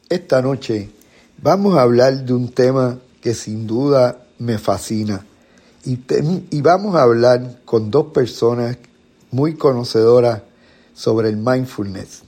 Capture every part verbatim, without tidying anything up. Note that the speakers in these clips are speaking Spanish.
Esta noche vamos a hablar de un tema que sin duda me fascina y, te, y vamos a hablar con dos personas muy conocedoras sobre el mindfulness.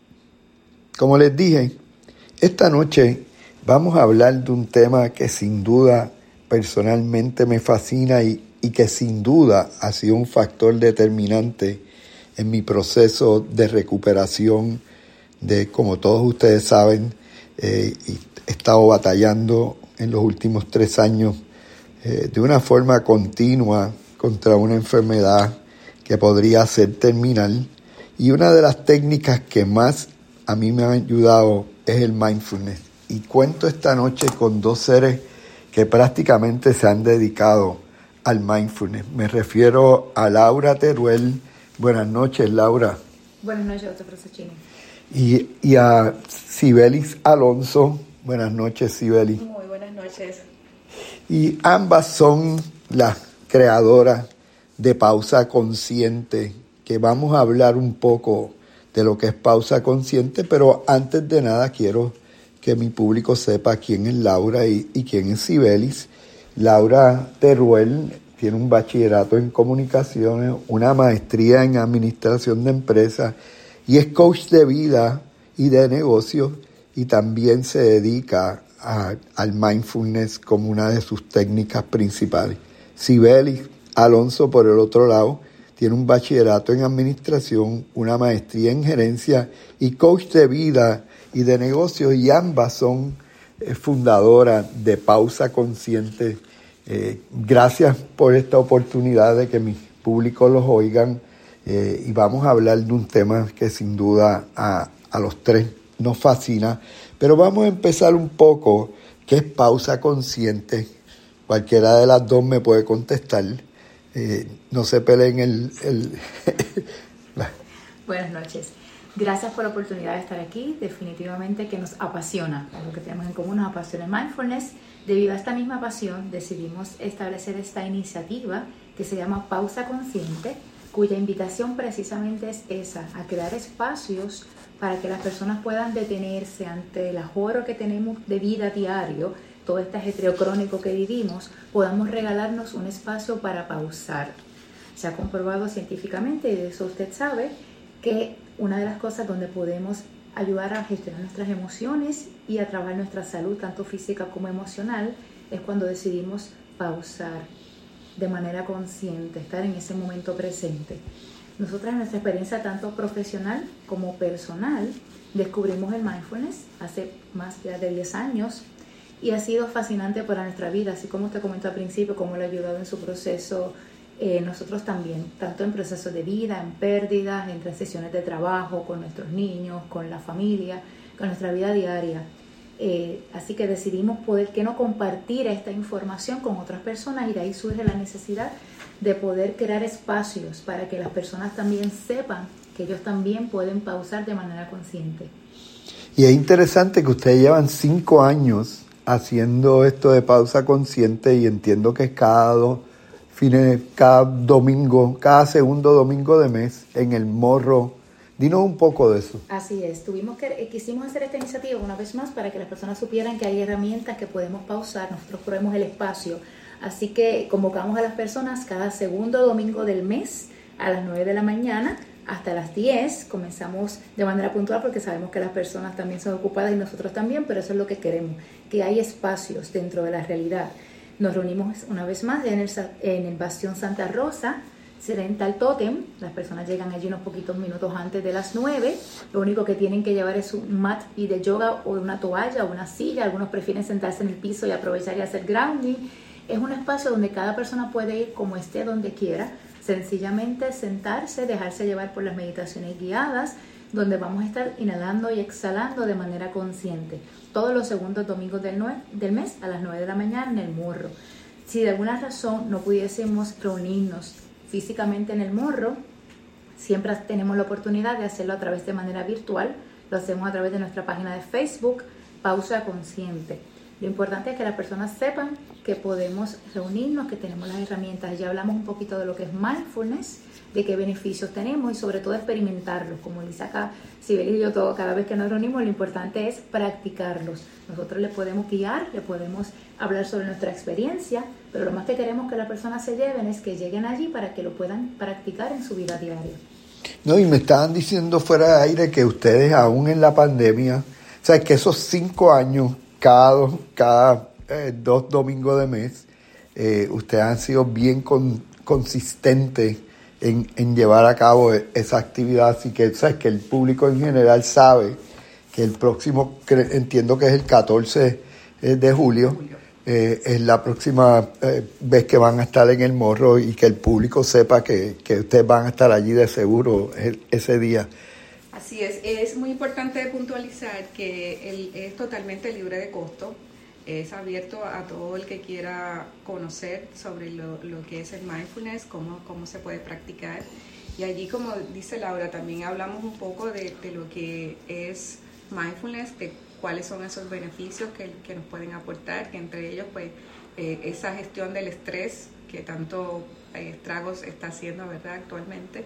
Como les dije, esta noche vamos a hablar de un tema que sin duda personalmente me fascina y, y que sin duda ha sido un factor determinante en mi proceso de recuperación de, como todos ustedes saben, eh, y he estado batallando en los últimos tres años eh, de una forma continua contra una enfermedad que podría ser terminal. Y una de las técnicas que más a mí me han ayudado es el mindfulness. Y cuento esta noche con dos seres que prácticamente se han dedicado al mindfulness. Me refiero a Laura Teruel. Buenas noches, Laura. Buenas noches, doctor Prosochini. Y, y a Sibelis Alonso. Buenas noches, Sibelis. Muy buenas noches. Y ambas son las creadoras de Pausa Consciente, que vamos a hablar un poco de lo que es Pausa Consciente, pero antes de nada quiero que mi público sepa quién es Laura y, y quién es Sibelis. Laura Teruel tiene un bachillerato en comunicaciones, una maestría en administración de empresas y es coach de vida y de negocios y también se dedica a, al mindfulness como una de sus técnicas principales. Sibelis Alonso, por el otro lado, tiene un bachillerato en administración, una maestría en gerencia y coach de vida y de negocios, y ambas son eh, fundadoras de Pausa Consciente. Eh, gracias por esta oportunidad de que mi público los oigan eh, y vamos a hablar de un tema que sin duda a, a los tres nos fascina, pero vamos a empezar un poco. ¿Qué es Pausa Consciente? Cualquiera de las dos me puede contestar. Eh, no se peleen el... el Buenas noches. Gracias por la oportunidad de estar aquí. Definitivamente que nos apasiona. Lo que tenemos en común nos apasiona el mindfulness. Debido a esta misma pasión, decidimos establecer esta iniciativa que se llama Pausa Consciente, cuya invitación precisamente es esa, a crear espacios para que las personas puedan detenerse ante el ajoro que tenemos de vida diario, todo este ajetreo crónico que vivimos, podamos regalarnos un espacio para pausar. Se ha comprobado científicamente, y de eso usted sabe, que una de las cosas donde podemos ayudar a gestionar nuestras emociones y a trabajar nuestra salud, tanto física como emocional, es cuando decidimos pausar de manera consciente, estar en ese momento presente. Nosotras en nuestra experiencia tanto profesional como personal descubrimos el mindfulness hace más de diez años y ha sido fascinante para nuestra vida, así como usted comentó al principio, cómo le ha ayudado en su proceso. Eh, nosotros también, tanto en procesos de vida, en pérdidas, en transiciones de trabajo, con nuestros niños, con la familia, con nuestra vida diaria. Eh, así que decidimos poder que no compartir esta información con otras personas y de ahí surge la necesidad de poder crear espacios para que las personas también sepan que ellos también pueden pausar de manera consciente. Y es interesante que ustedes llevan cinco años haciendo esto de Pausa Consciente y entiendo que es cada dos fines, cada domingo, cada segundo domingo de mes en El Morro. Dinos un poco de eso. Así es, tuvimos que, quisimos hacer esta iniciativa una vez más para que las personas supieran que hay herramientas que podemos pausar, nosotros proveemos el espacio, así que convocamos a las personas cada segundo domingo del mes a las nueve de la mañana hasta las diez, comenzamos de manera puntual porque sabemos que las personas también son ocupadas y nosotros también, pero eso es lo que queremos, que hay espacios dentro de la realidad. Nos reunimos una vez más en el, en el Bastión Santa Rosa, será al Tótem. Las personas llegan allí unos poquitos minutos antes de las nueve. Lo único que tienen que llevar es un mat y de yoga o una toalla o una silla. Algunos prefieren sentarse en el piso y aprovechar y hacer grounding. Es un espacio donde cada persona puede ir como esté, donde quiera. Sencillamente sentarse, dejarse llevar por las meditaciones guiadas, donde vamos a estar inhalando y exhalando de manera consciente. Todos los segundos domingos del, del mes a las nueve de la mañana en El Morro. Si de alguna razón no pudiésemos reunirnos físicamente en El Morro, siempre tenemos la oportunidad de hacerlo a través de manera virtual. Lo hacemos a través de nuestra página de Facebook, Pausa Consciente. Lo importante es que las personas sepan que podemos reunirnos, que tenemos las herramientas. Ya hablamos un poquito de lo que es mindfulness, de qué beneficios tenemos y sobre todo experimentarlos. Como dice acá Sibeli y yo, todo, cada vez que nos reunimos, lo importante es practicarlos. Nosotros les podemos guiar, le podemos hablar sobre nuestra experiencia, pero lo más que queremos que las personas se lleven es que lleguen allí para que lo puedan practicar en su vida diaria. No, y me estaban diciendo fuera de aire que ustedes aún en la pandemia, o sea, que esos cinco años, cada, cada eh, dos domingos de mes, eh, ustedes han sido bien con, consistentes en, en llevar a cabo esa actividad, así que, ¿sabes?, que el público en general sabe que el próximo, entiendo que es el catorce de julio, eh, es la próxima eh, vez que van a estar en el Morro, y que el público sepa que, que ustedes van a estar allí de seguro el, ese día. Así es, es muy importante puntualizar que el, es totalmente libre de costo. Es abierto a todo el que quiera conocer sobre lo, lo que es el mindfulness, cómo, cómo se puede practicar. Y allí, como dice Laura, también hablamos un poco de, de lo que es mindfulness, de cuáles son esos beneficios que, que nos pueden aportar, que entre ellos, pues, eh, esa gestión del estrés que tanto eh, estragos está haciendo, ¿verdad?, actualmente.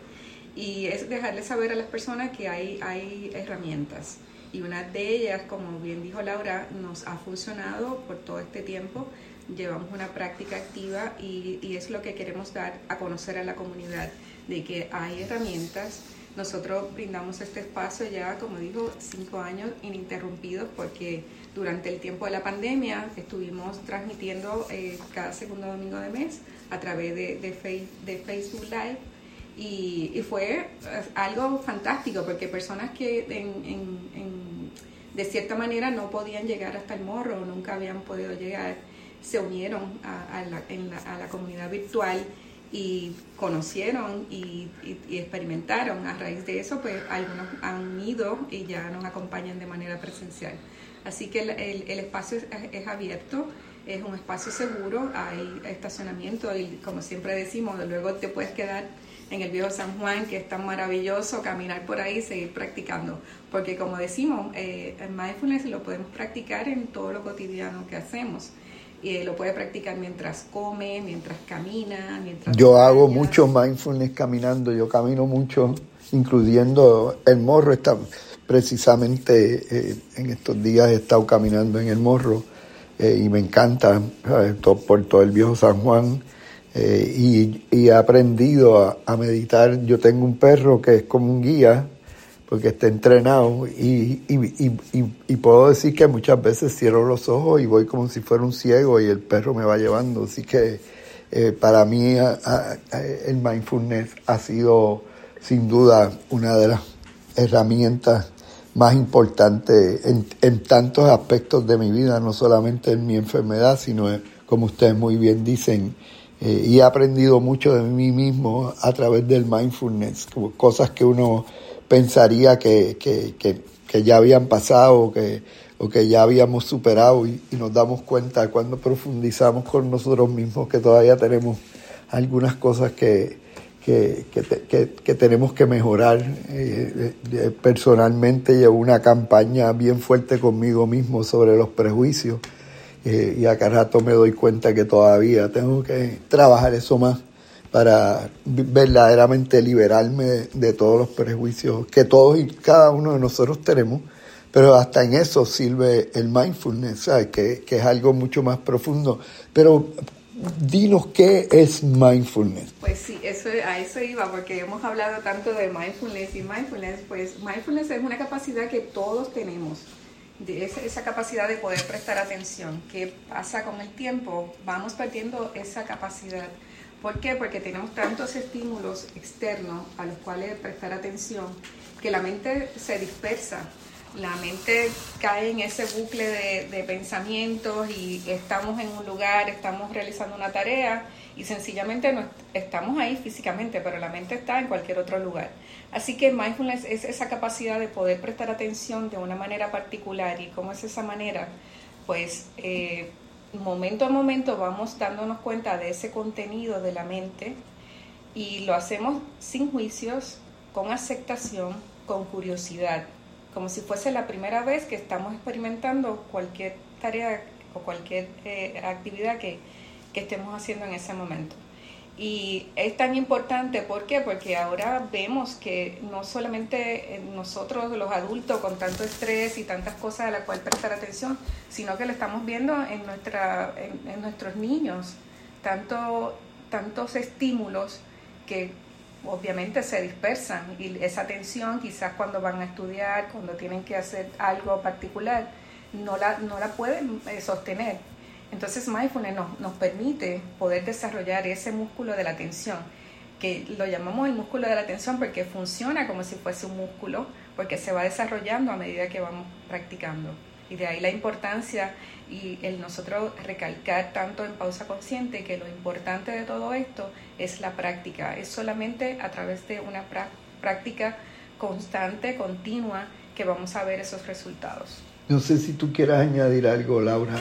Y es dejarles saber a las personas que hay, hay herramientas. Y una de ellas, como bien dijo Laura, nos ha funcionado por todo este tiempo. Llevamos una práctica activa y, y es lo que queremos dar a conocer a la comunidad, de que hay herramientas. Nosotros brindamos este espacio ya, como dijo, cinco años ininterrumpidos, porque durante el tiempo de la pandemia estuvimos transmitiendo eh, cada segundo domingo de mes a través de, de, face, de Facebook Live. Y, y fue algo fantástico, porque personas que en, en, en, de cierta manera no podían llegar hasta el Morro, o nunca habían podido llegar, se unieron a, a, la, en la, a la comunidad virtual y conocieron y, y, y experimentaron. A raíz de eso, pues algunos han ido y ya nos acompañan de manera presencial. Así que el, el, el espacio es, es abierto, es un espacio seguro, hay estacionamiento y, como siempre decimos, luego te puedes quedar en el viejo San Juan, que es tan maravilloso, caminar por ahí y seguir practicando, porque, como decimos, eh, el mindfulness lo podemos practicar en todo lo cotidiano que hacemos, y eh, lo puede practicar mientras come, mientras camina, mientras... Yo hago mucho mindfulness caminando, yo camino mucho, incluyendo el Morro. Está, precisamente eh, en estos días he estado caminando en el Morro, eh, y me encanta, ¿sabes?, todo, por todo el viejo San Juan. Eh, y, y he aprendido a, a meditar. Yo tengo un perro que es como un guía, porque está entrenado, y, y, y, y, y puedo decir que muchas veces cierro los ojos y voy como si fuera un ciego y el perro me va llevando. Así que eh, para mí a, a, el mindfulness ha sido sin duda una de las herramientas más importantes en, en tantos aspectos de mi vida, no solamente en mi enfermedad, sino en, como ustedes muy bien dicen, Eh, y he aprendido mucho de mí mismo a través del mindfulness, como cosas que uno pensaría que, que, que, que ya habían pasado, que, o que ya habíamos superado, y, y nos damos cuenta cuando profundizamos con nosotros mismos que todavía tenemos algunas cosas que, que, que, que, que tenemos que mejorar. Eh, eh, personalmente llevo una campaña bien fuerte conmigo mismo sobre los prejuicios. Eh, y a cada rato me doy cuenta que todavía tengo que trabajar eso más para verdaderamente liberarme de, de todos los prejuicios que todos y cada uno de nosotros tenemos, pero hasta en eso sirve el mindfulness, ¿sabes? Que, que es algo mucho más profundo. Pero dinos, ¿qué es mindfulness? Pues sí, eso, a eso iba, porque hemos hablado tanto de mindfulness y mindfulness. Pues mindfulness es una capacidad que todos tenemos, de esa, esa capacidad de poder prestar atención. ¿Qué pasa con el tiempo? Vamos perdiendo esa capacidad. ¿Por qué? Porque tenemos tantos estímulos externos a los cuales prestar atención, que la mente se dispersa. La mente cae en ese bucle de, de pensamientos, y estamos en un lugar, estamos realizando una tarea y sencillamente no estamos ahí físicamente, pero la mente está en cualquier otro lugar. Así que mindfulness es esa capacidad de poder prestar atención de una manera particular. ¿Y cómo es esa manera? Pues eh, momento a momento vamos dándonos cuenta de ese contenido de la mente, y lo hacemos sin juicios, con aceptación, con curiosidad, como si fuese la primera vez que estamos experimentando cualquier tarea o cualquier eh, actividad que, que estemos haciendo en ese momento. Y es tan importante, ¿por qué? Porque ahora vemos que no solamente nosotros los adultos con tanto estrés y tantas cosas a las cuales prestar atención, sino que lo estamos viendo en, nuestra, en, en nuestros niños, tanto, tantos estímulos que obviamente se dispersan, y esa atención quizás cuando van a estudiar, cuando tienen que hacer algo particular, no la, no la pueden eh, sostener. Entonces mindfulness nos, nos permite poder desarrollar ese músculo de la atención, que lo llamamos el músculo de la atención porque funciona como si fuese un músculo, porque se va desarrollando a medida que vamos practicando. Y de ahí la importancia y el nosotros recalcar tanto en Pausa Consciente que lo importante de todo esto es la práctica. Es solamente a través de una pra- práctica constante, continua, que vamos a ver esos resultados. No sé si tú quieras añadir algo, Laura.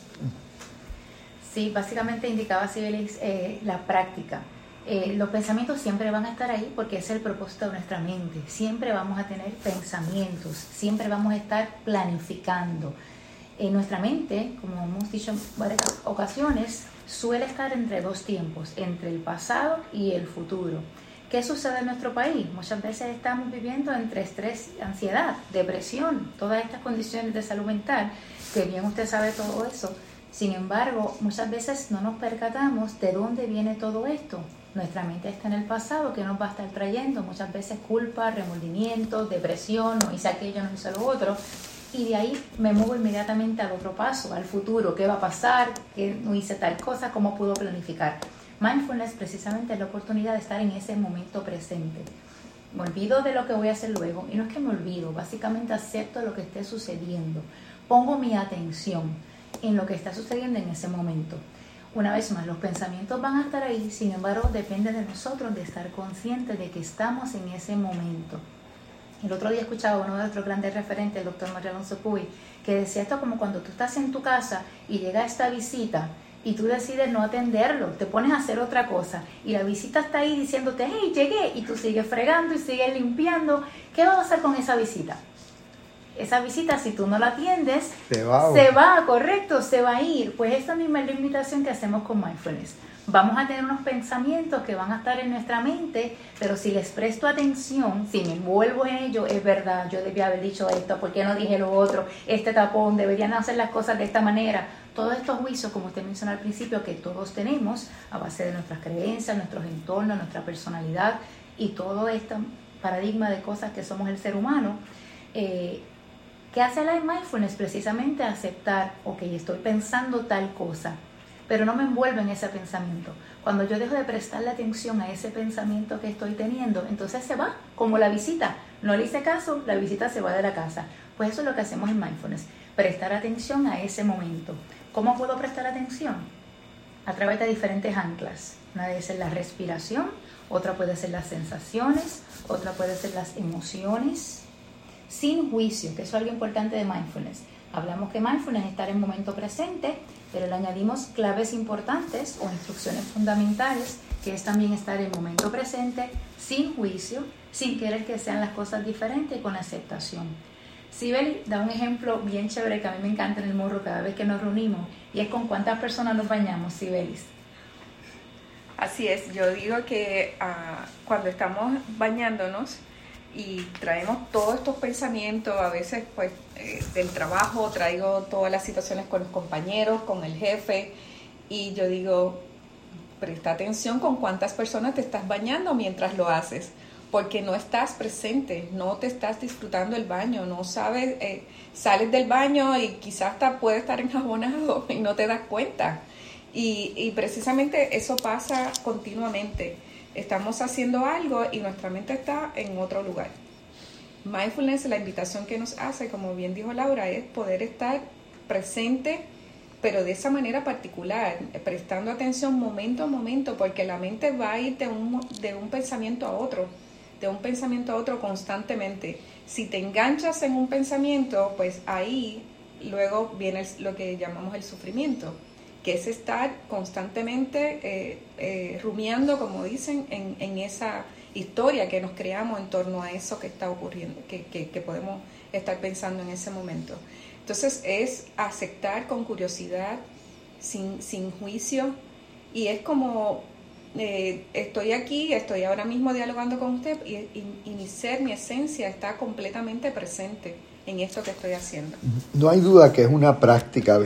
Sí, básicamente indicaba Sibelis eh, la práctica. Eh, los pensamientos siempre van a estar ahí porque es el propósito de nuestra mente. Siempre vamos a tener pensamientos, siempre vamos a estar planificando. En nuestra mente, como hemos dicho en varias ocasiones, suele estar entre dos tiempos, entre el pasado y el futuro. ¿Qué sucede en nuestro país? Muchas veces estamos viviendo entre estrés, ansiedad, depresión, todas estas condiciones de salud mental, que bien usted sabe todo eso. Sin embargo, muchas veces no nos percatamos de dónde viene todo esto. Nuestra mente está en el pasado, que nos va a estar trayendo muchas veces culpa, remordimiento, depresión, no hice aquello, no hice lo otro. Y de ahí me muevo inmediatamente al otro paso, al futuro. ¿Qué va a pasar? ¿Qué no hice tal cosa? ¿Cómo puedo planificar? Mindfulness precisamente es la oportunidad de estar en ese momento presente. Me olvido de lo que voy a hacer luego. Y no es que me olvido, básicamente acepto lo que esté sucediendo. Pongo mi atención en lo que está sucediendo en ese momento. Una vez más, los pensamientos van a estar ahí, sin embargo, depende de nosotros de estar conscientes de que estamos en ese momento. El otro día escuchaba a uno de nuestros grandes referentes, el doctor Mario Alonso Puy, que decía esto como cuando tú estás en tu casa y llega esta visita y tú decides no atenderlo, te pones a hacer otra cosa y la visita está ahí diciéndote, hey, llegué, y tú sigues fregando y sigues limpiando. ¿Qué va a pasar con esa visita? Esa visita, si tú no la atiendes, se va, se va, correcto, se va a ir. Pues esa misma es la invitación que hacemos con Mindfulness. Vamos a tener unos pensamientos que van a estar en nuestra mente, pero si les presto atención, si me envuelvo en ello, es verdad, yo debía haber dicho esto, ¿por qué no dije lo otro? Este tapón, deberían hacer las cosas de esta manera. Todos estos juicios, como usted mencionó al principio, que todos tenemos a base de nuestras creencias, nuestros entornos, nuestra personalidad y todo este paradigma de cosas que somos el ser humano, eh, ¿qué hace la mindfulness? Precisamente aceptar, ok, estoy pensando tal cosa, pero no me envuelvo en ese pensamiento. Cuando yo dejo de prestarle atención a ese pensamiento que estoy teniendo, entonces se va, como la visita. No le hice caso, la visita se va de la casa. Pues eso es lo que hacemos en mindfulness, prestar atención a ese momento. ¿Cómo puedo prestar atención? A través de diferentes anclas. Una de ellas es la respiración, otra puede ser las sensaciones, otra puede ser las emociones, sin juicio, que eso es algo importante de mindfulness. Hablamos que mindfulness es estar en momento presente, pero le añadimos claves importantes o instrucciones fundamentales, que es también estar en momento presente, sin juicio, sin querer que sean las cosas diferentes y con aceptación. Sibeli da un ejemplo bien chévere que a mí me encanta en el morro cada vez que nos reunimos, y es con cuántas personas nos bañamos, Sibelis. Así es, yo digo que uh, cuando estamos bañándonos y traemos todos estos pensamientos, a veces pues eh, del trabajo, traigo todas las situaciones con los compañeros, con el jefe, y yo digo, presta atención con cuántas personas te estás bañando mientras lo haces, porque no estás presente, no te estás disfrutando el baño, no sabes, eh, sales del baño y quizás hasta puede estar enjabonado y no te das cuenta, y, y precisamente eso pasa continuamente. Estamos haciendo algo y nuestra mente está en otro lugar. Mindfulness, la invitación que nos hace, como bien dijo Laura, es poder estar presente, pero de esa manera particular, prestando atención momento a momento, porque la mente va a ir de un, de un pensamiento a otro, de un pensamiento a otro constantemente. Si te enganchas en un pensamiento, pues ahí luego viene el, lo que llamamos el sufrimiento, que es estar constantemente eh, eh, rumiando, como dicen, en, en esa historia que nos creamos en torno a eso que está ocurriendo, que, que, que podemos estar pensando en ese momento. Entonces es aceptar con curiosidad, sin, sin juicio, y es como eh, estoy aquí, estoy ahora mismo dialogando con usted y, y, y mi ser, mi esencia está completamente presente en esto que estoy haciendo. No hay duda que es una práctica.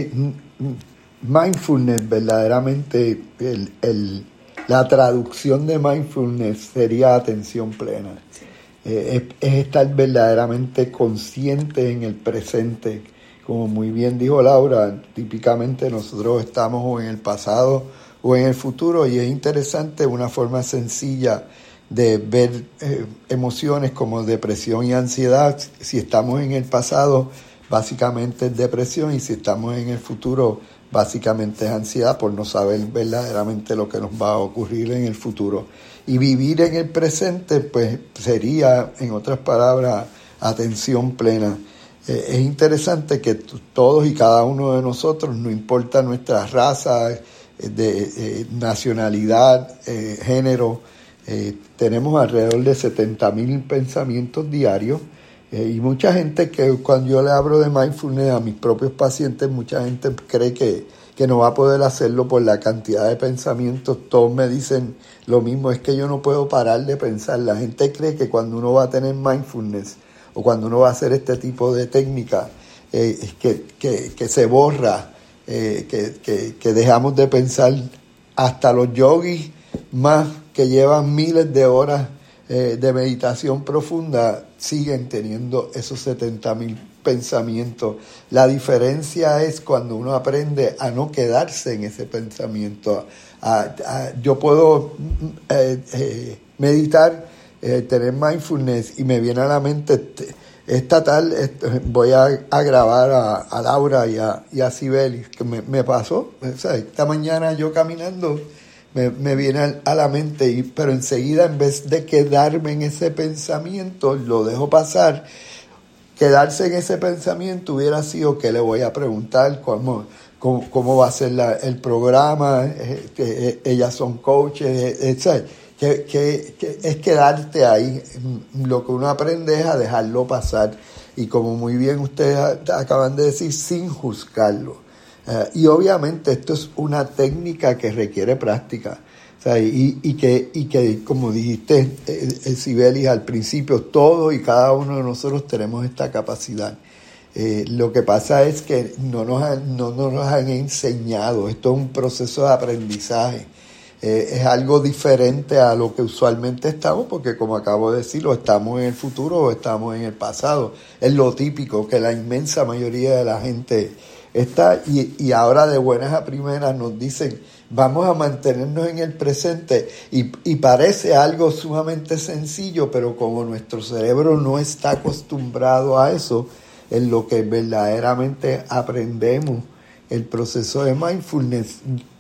Mindfulness, verdaderamente, el, el, la traducción de mindfulness sería atención plena. Sí. Eh, es, es estar verdaderamente consciente en el presente. Como muy bien dijo Laura, típicamente nosotros estamos o en el pasado o en el futuro, y es interesante una forma sencilla de ver eh, emociones como depresión y ansiedad. Si estamos en el pasado, básicamente es depresión, y si estamos en el futuro, básicamente es ansiedad por no saber verdaderamente lo que nos va a ocurrir en el futuro. Y vivir en el presente, pues sería, en otras palabras, atención plena. Eh, es interesante que t- todos y cada uno de nosotros, no importa nuestra raza, eh, de eh, nacionalidad, eh, género, eh, tenemos alrededor de setenta mil pensamientos diarios. Eh, y mucha gente que cuando yo le hablo de mindfulness a mis propios pacientes, mucha gente cree que, que no va a poder hacerlo por la cantidad de pensamientos. Todos me dicen lo mismo, es que yo no puedo parar de pensar. La gente cree que cuando uno va a tener mindfulness o cuando uno va a hacer este tipo de técnica, eh, es que, que, que se borra, eh, que, que, que dejamos de pensar. Hasta los yogis más que llevan miles de horas eh, de meditación profunda siguen teniendo esos setenta mil pensamientos. La diferencia es cuando uno aprende a no quedarse en ese pensamiento. A, a, yo puedo eh, eh, meditar, eh, tener mindfulness, y me viene a la mente, esta tal, esta, voy a, a grabar a, a Laura y a, y a Sibelis, que me, me pasó, o sea, esta mañana yo caminando, Me, me viene a la mente, y, pero enseguida, en vez de quedarme en ese pensamiento, lo dejo pasar. Quedarse en ese pensamiento hubiera sido, ¿qué le voy a preguntar? ¿Cómo, cómo, cómo va a ser la, el programa? Eh, eh, ellas son coaches, eh, eh, que, que, que es quedarte ahí. Lo que uno aprende es a dejarlo pasar. Y como muy bien ustedes acaban de decir, sin juzgarlo. Uh, y obviamente esto es una técnica que requiere práctica, o sea, y, y, que, y que, como dijiste, eh, eh, Sibelis, al principio, todos y cada uno de nosotros tenemos esta capacidad. Eh, lo que pasa es que no nos, han, no, no nos han enseñado. Esto es un proceso de aprendizaje. Eh, es algo diferente a lo que usualmente estamos, porque, como acabo de decirlo, estamos en el futuro o estamos en el pasado. Es lo típico que la inmensa mayoría de la gente está, y, y ahora de buenas a primeras nos dicen, vamos a mantenernos en el presente, y, y parece algo sumamente sencillo, pero como nuestro cerebro no está acostumbrado a eso, en lo que verdaderamente aprendemos el proceso de mindfulness,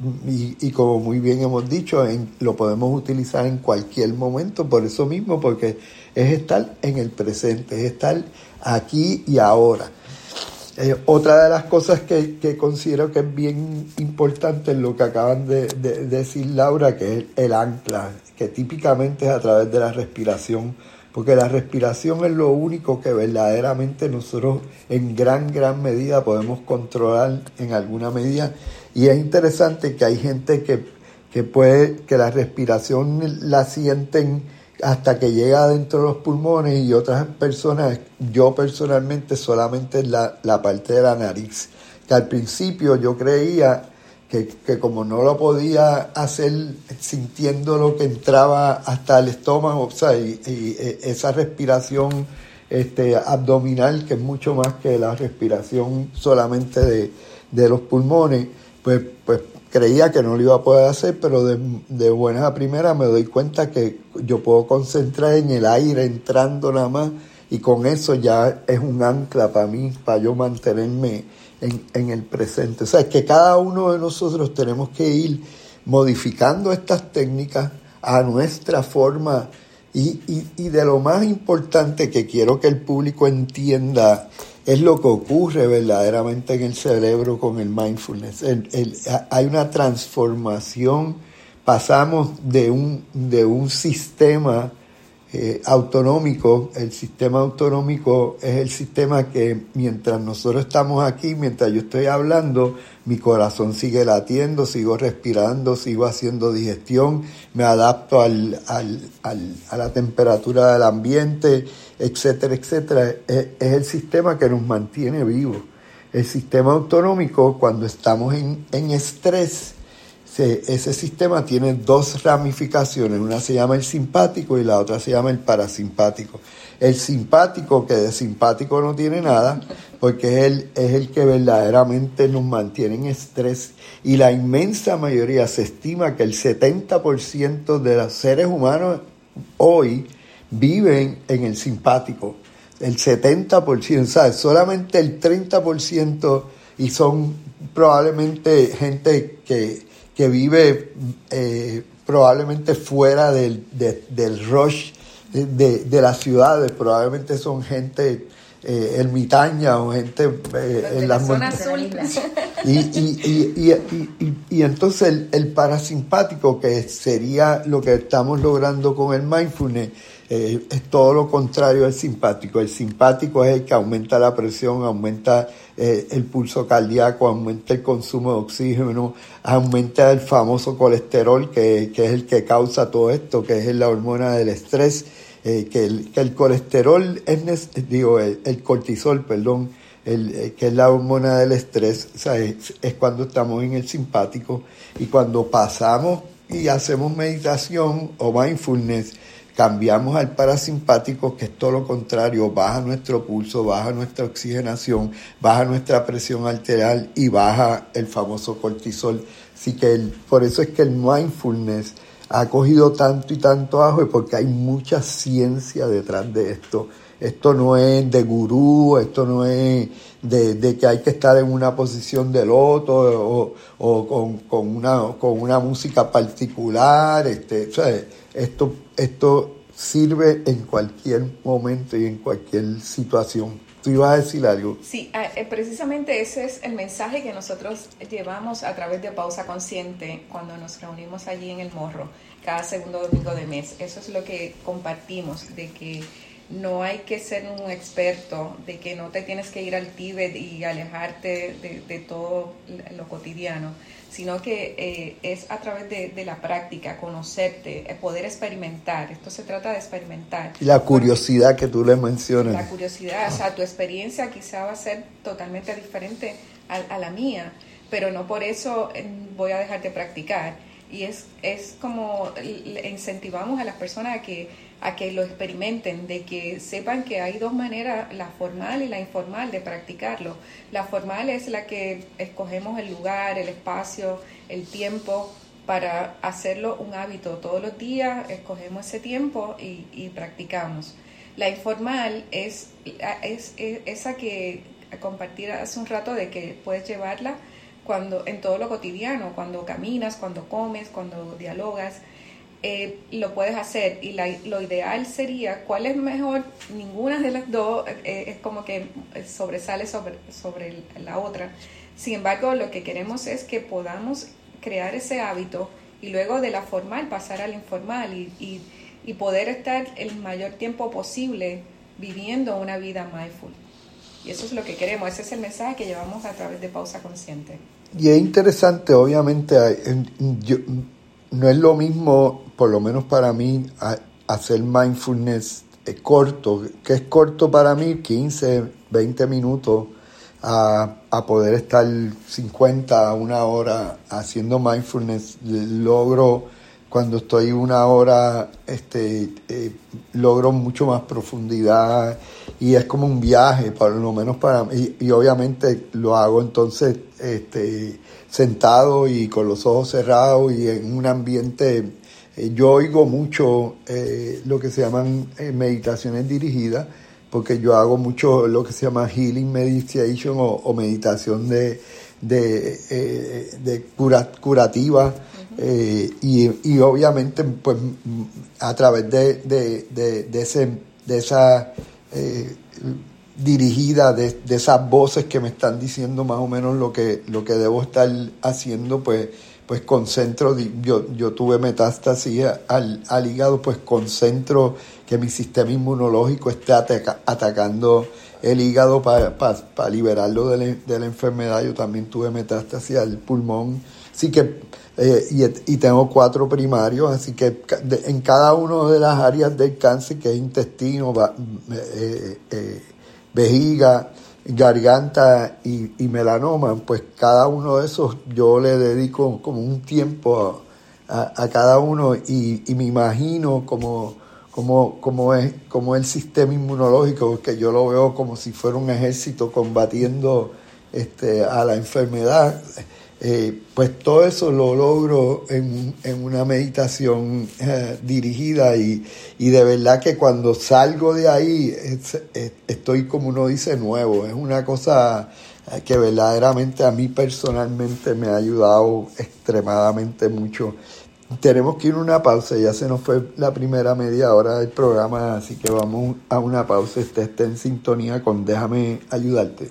y, y como muy bien hemos dicho, en, lo podemos utilizar en cualquier momento, por eso mismo, porque es estar en el presente, es estar aquí y ahora. Eh, otra de las cosas que, que considero que es bien importante es lo que acaban de, de, de decir Laura, que es el ancla, que típicamente es a través de la respiración, porque la respiración es lo único que verdaderamente nosotros en gran, gran medida podemos controlar en alguna medida. Y es interesante que hay gente que, que puede, que la respiración la sienten hasta que llega dentro de los pulmones, y otras personas, yo personalmente, solamente la, la parte de la nariz, que al principio yo creía que, que como no lo podía hacer sintiendo lo que entraba hasta el estómago, o sea, y, y esa respiración este, abdominal, que es mucho más que la respiración solamente de, de los pulmones, pues, pues creía que no lo iba a poder hacer, pero de, de buenas a primeras me doy cuenta que yo puedo concentrar en el aire entrando nada más, y con eso ya es un ancla para mí, para yo mantenerme en, en el presente. O sea, es que cada uno de nosotros tenemos que ir modificando estas técnicas a nuestra forma, y, y, y de lo más importante que quiero que el público entienda es lo que ocurre verdaderamente en el cerebro con el mindfulness. El, el, hay una transformación, pasamos de un, de un sistema eh, autonómico. El sistema autonómico es el sistema que mientras nosotros estamos aquí, mientras yo estoy hablando, mi corazón sigue latiendo, sigo respirando, sigo haciendo digestión, me adapto al, al, al, a la temperatura del ambiente, etcétera, etcétera. Es, es el sistema que nos mantiene vivos. El sistema autonómico, cuando estamos en, en estrés, se, ese sistema tiene dos ramificaciones. Una se llama el simpático y la otra se llama el parasimpático. El simpático, que de simpático no tiene nada, porque es el, es el que verdaderamente nos mantiene en estrés. Y la inmensa mayoría, se estima que el setenta por ciento de los seres humanos hoy viven en el simpático. El setenta por ciento, ¿sabes? Solamente el treinta por ciento, y son probablemente gente que, que vive eh, probablemente fuera del, de, del rush de, de las ciudades, probablemente son gente eh, ermitaña o gente eh, en las montañas. Y, y, y, y, y, y, y entonces el, el parasimpático, que sería lo que estamos logrando con el mindfulness, Eh, es todo lo contrario al simpático. El simpático es el que aumenta la presión, aumenta eh, el pulso cardíaco, aumenta el consumo de oxígeno, aumenta el famoso colesterol, que, que es el que causa todo esto, que es la hormona del estrés, eh, que, el, que el colesterol es, digo, el, el cortisol, perdón, el, eh, que es la hormona del estrés, o sea, es, es cuando estamos en el simpático, y cuando pasamos y hacemos meditación o mindfulness, cambiamos al parasimpático, que es todo lo contrario, baja nuestro pulso, baja nuestra oxigenación, baja nuestra presión arterial y baja el famoso cortisol. Así que el, por eso es que el mindfulness ha cogido tanto y tanto auge, porque hay mucha ciencia detrás de esto. Esto no es de gurú, esto no es de, de que hay que estar en una posición de loto o, o con, con, una, con una música particular. Este, o sea, esto, esto sirve en cualquier momento y en cualquier situación. ¿Tú ibas a decir algo? Sí, precisamente ese es el mensaje que nosotros llevamos a través de Pausa Consciente cuando nos reunimos allí en El Morro, cada segundo domingo de mes. Eso es lo que compartimos, de que no hay que ser un experto, de que no te tienes que ir al Tíbet y alejarte de, de todo lo cotidiano, sino que eh, es a través de, de la práctica, conocerte, poder experimentar. Esto se trata de experimentar. Y la curiosidad que tú le mencionas. La curiosidad, o sea, tu experiencia quizá va a ser totalmente diferente a, a la mía, pero no por eso voy a dejar de practicar. Y es, es como le incentivamos a las personas a que, a que lo experimenten, de que sepan que hay dos maneras, la formal y la informal, de practicarlo. La formal es la que escogemos el lugar, el espacio, el tiempo para hacerlo un hábito. Todos los días escogemos ese tiempo y, y practicamos. La informal es, es, es esa que compartí hace un rato, de que puedes llevarla cuando en todo lo cotidiano, cuando caminas, cuando comes, cuando dialogas, eh, lo puedes hacer. Y la, lo ideal sería, ¿cuál es mejor? Ninguna de las dos eh, es como que sobresale sobre, sobre la otra. Sin embargo, lo que queremos es que podamos crear ese hábito y luego de la formal pasar al informal y, y, y poder estar el mayor tiempo posible viviendo una vida mindful. Y eso es lo que queremos, ese es el mensaje que llevamos a través de Pausa Consciente. Y es interesante, obviamente, yo, no es lo mismo, por lo menos para mí, hacer mindfulness corto, que es corto para mí, quince, veinte minutos, a, a poder estar cincuenta a una hora haciendo mindfulness. Logro, cuando estoy una hora, este, eh, logro mucho más profundidad, y es como un viaje, por lo menos para mí, y, y obviamente lo hago entonces este, sentado y con los ojos cerrados y en un ambiente. Eh, yo oigo mucho eh, lo que se llaman eh, meditaciones dirigidas, porque yo hago mucho lo que se llama healing meditation o, o meditación de, de, eh, de cura, curativa. Eh, y, y obviamente pues a través de, de, de, de, ese, de esa eh, dirigida, de, de esas voces que me están diciendo más o menos lo que, lo que debo estar haciendo, pues pues concentro, yo, yo tuve metástasis al, al hígado, pues concentro que mi sistema inmunológico esté ataca, atacando el hígado para pa, pa liberarlo de la, de la enfermedad. Yo también tuve metástasis al pulmón, así que eh, y, y tengo cuatro primarios, así que de, en cada una de las áreas del cáncer, que es intestino, va, eh, eh, vejiga, garganta y, y melanoma, pues cada uno de esos yo le dedico como un tiempo a, a, a cada uno, y, y me imagino como, como, como es como el sistema inmunológico, que yo lo veo como si fuera un ejército combatiendo este, a la enfermedad. Eh, pues todo eso lo logro en, en una meditación eh, dirigida, y, y de verdad que cuando salgo de ahí es, es, estoy, como uno dice, nuevo. Es una cosa que verdaderamente a mí personalmente me ha ayudado extremadamente mucho. Tenemos que ir a una pausa, ya se nos fue la primera media hora del programa, así que vamos a una pausa. Usted está en sintonía con Déjame Ayudarte.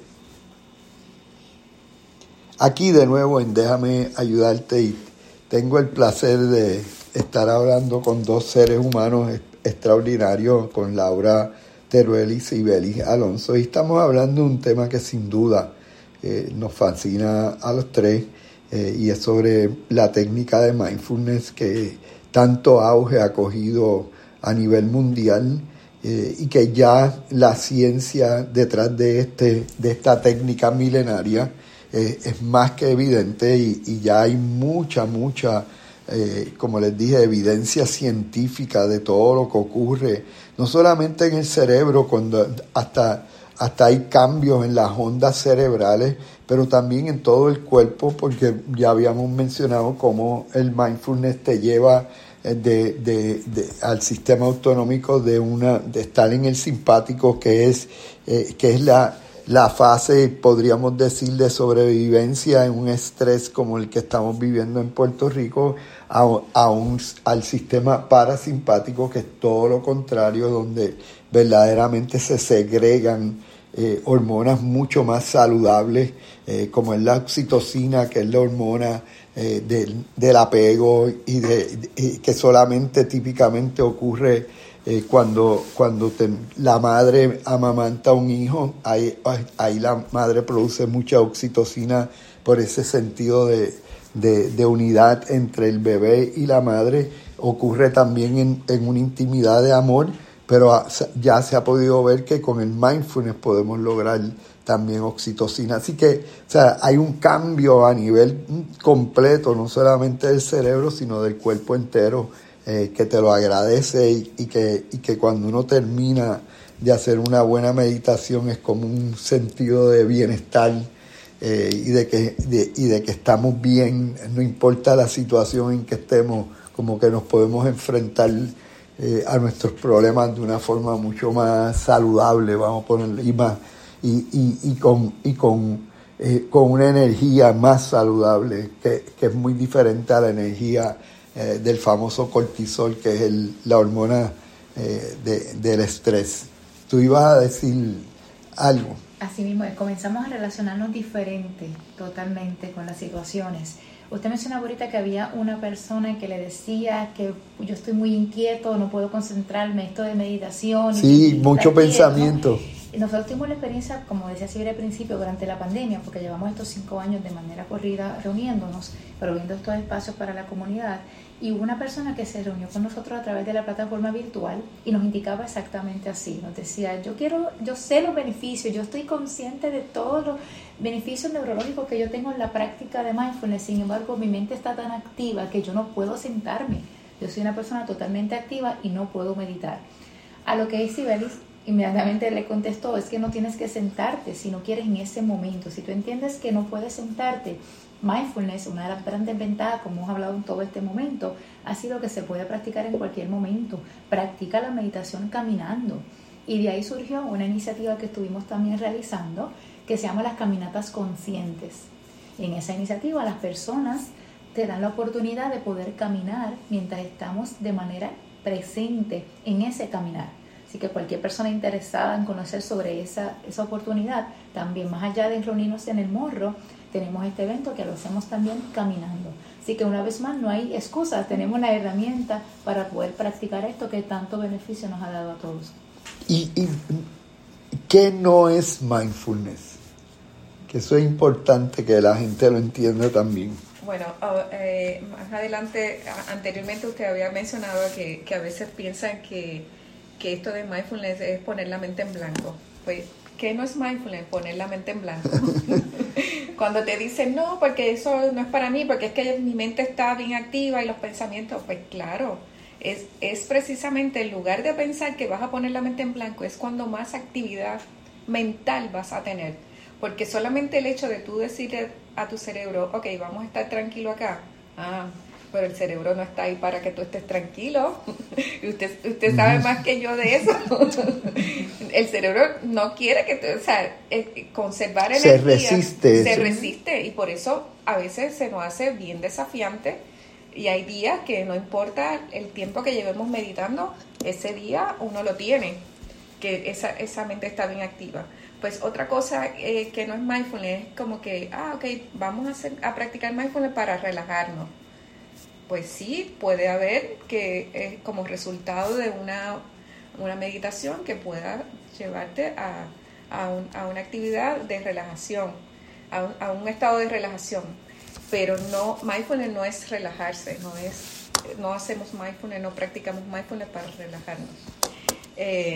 Aquí de nuevo en Déjame Ayudarte, y tengo el placer de estar hablando con dos seres humanos extraordinarios, con Laura Teruel y Sibelis Alonso, y estamos hablando de un tema que sin duda eh, nos fascina a los tres, eh, y es sobre la técnica de mindfulness que tanto auge ha cogido a nivel mundial, eh, y que ya la ciencia detrás de, este, de esta técnica milenaria Eh, es más que evidente, y, y ya hay mucha, mucha, eh, como les dije, evidencia científica de todo lo que ocurre, no solamente en el cerebro, cuando hasta, hasta hay cambios en las ondas cerebrales, pero también en todo el cuerpo, porque ya habíamos mencionado cómo el mindfulness te lleva de, de, de, al sistema autonómico de, una, de estar en el simpático, que es, eh, que es la... la fase, podríamos decir, de sobrevivencia en un estrés como el que estamos viviendo en Puerto Rico, a, a un, al sistema parasimpático, que es todo lo contrario, donde verdaderamente se segregan eh, hormonas mucho más saludables, eh, como es la oxitocina, que es la hormona eh, del, del apego, y, de, y que solamente típicamente ocurre Eh, cuando cuando te, la madre amamanta a un hijo. Ahí, ahí la madre produce mucha oxitocina por ese sentido de, de, de unidad entre el bebé y la madre. Ocurre también en, en una intimidad de amor, pero ya se ha podido ver que con el mindfulness podemos lograr también oxitocina. Así que, o sea, hay un cambio a nivel completo, no solamente del cerebro, sino del cuerpo entero, Eh, que te lo agradece, y, y, que, y que cuando uno termina de hacer una buena meditación es como un sentido de bienestar, eh, y, de que, de, y de que estamos bien, no importa la situación en que estemos, como que nos podemos enfrentar eh, a nuestros problemas de una forma mucho más saludable, vamos a ponerle, y, más, y, y, y con, y con, eh, con una energía más saludable, que, que es muy diferente a la energía Eh, del famoso cortisol, que es el, la hormona eh, de, del estrés. Tú ibas a decir algo. Así mismo, comenzamos a relacionarnos diferente totalmente con las situaciones. Usted mencionaba ahorita que había una persona que le decía que yo estoy muy inquieto, no puedo concentrarme, esto de meditación. Sí, y, mucho y pensamiento. Nosotros tuvimos la experiencia, como decía Silvia al principio, durante la pandemia, porque llevamos estos cinco años de manera corrida reuniéndonos, proviendo estos espacios para la comunidad, y hubo una persona que se reunió con nosotros a través de la plataforma virtual y nos indicaba exactamente así, nos decía, yo quiero, yo sé los beneficios, yo estoy consciente de todos los beneficios neurológicos que yo tengo en la práctica de mindfulness, sin embargo mi mente está tan activa que yo no puedo sentarme, yo soy una persona totalmente activa y no puedo meditar. A lo que Sibelis inmediatamente le contestó, es que no tienes que sentarte si no quieres en ese momento, si tú entiendes que no puedes sentarte. Mindfulness, una de las grandes ventajas, como hemos hablado en todo este momento, ha sido que se puede practicar en cualquier momento. Practica la meditación caminando. Y de ahí surgió una iniciativa que estuvimos también realizando, que se llama las caminatas conscientes. En esa iniciativa las personas te dan la oportunidad de poder caminar mientras estamos de manera presente en ese caminar. Así que cualquier persona interesada en conocer sobre esa, esa oportunidad, también más allá de reunirnos en el morro, tenemos este evento que lo hacemos también caminando. Así que una vez más no hay excusas, tenemos la herramienta para poder practicar esto que tanto beneficio nos ha dado a todos. ¿Y, y qué no es mindfulness? Que eso es importante que la gente lo entienda también. Bueno, eh, más adelante, anteriormente usted había mencionado que, que a veces piensan que, que esto de mindfulness es poner la mente en blanco. Pues, ¿qué no es mindfulness? Poner la mente en blanco. Cuando te dicen, no, porque eso no es para mí, porque es que mi mente está bien activa y los pensamientos, pues claro, es, es precisamente el lugar de pensar que vas a poner la mente en blanco, es cuando más actividad mental vas a tener. Porque solamente el hecho de tú decirle a tu cerebro, ok, vamos a estar tranquilo acá. Ah, pero el cerebro no está ahí para que tú estés tranquilo. usted usted sabe más que yo de eso. El cerebro no quiere que tú, o sea, conservar energía. Se resiste. Se eso. resiste y por eso a veces se nos hace bien desafiante. Y hay días que no importa el tiempo que llevemos meditando, ese día uno lo tiene, que esa, esa mente está bien activa. Pues otra cosa eh, que no es mindfulness es como que, ah, ok, vamos a, hacer, a practicar mindfulness para relajarnos. Pues sí, puede haber que es como resultado de una, una meditación que pueda llevarte a, a, un, a una actividad de relajación, a un, a un estado de relajación. Pero no, mindfulness no es relajarse, no es, no hacemos mindfulness, no practicamos mindfulness para relajarnos. Eh,